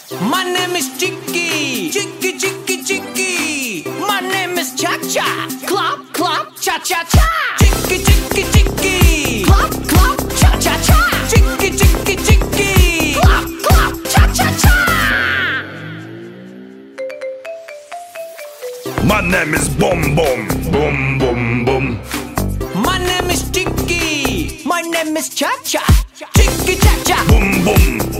My name is Chicky, Chicky, Chicky, Chicky. My name is Cha Cha, Clop, Clop, Cha Cha Cha. Chicky, Chicky, Chicky, Clop, Clop, Cha Cha Cha. Chicky, Chicky, Chicky, Clop, Clop, Cha Cha Cha. My name is Boom Boom, Boom Boom Boom. My name is Chicky, my name is Cha Cha. Chicky, Cha Cha. Boom Boom.